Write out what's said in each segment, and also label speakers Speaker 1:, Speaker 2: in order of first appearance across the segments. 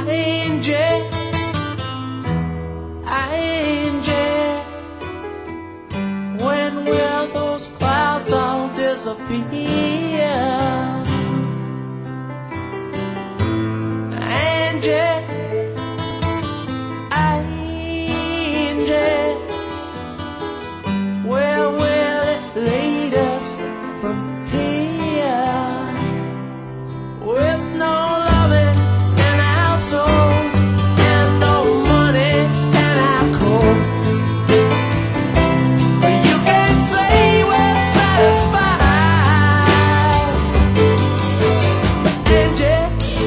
Speaker 1: Angie, Angie, when will those clouds all disappear? Angie, Angie, where will it lead us from here? With no loving in our souls and no money in our coats, you can't say we're satisfied. Angie,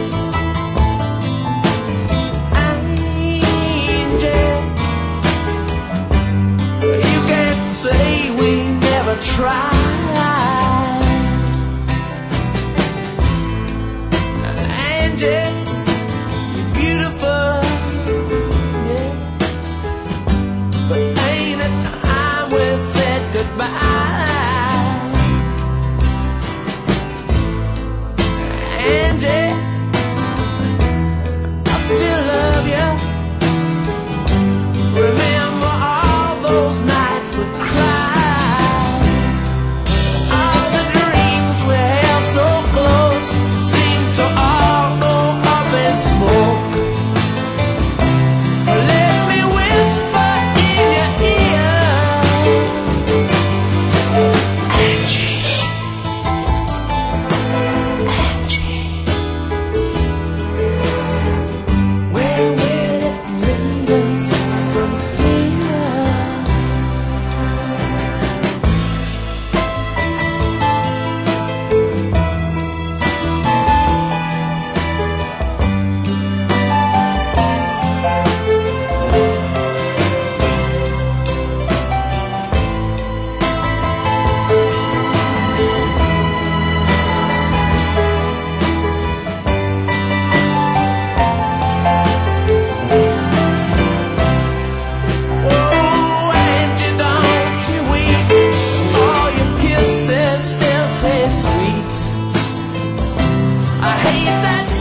Speaker 1: Angie, you can't say we never tried. Angie, you're beautiful, yeah, but ain't it time we said goodbye? Angie, I still love you. Remember all those nights we cried, all the dreams we held so close seemed to all go up in smoke. Let me whisper in your ear, Angie, Angie, where will it lead us from here? Oh, Angie, don't you weep, all your kisses still taste sweet. I hate that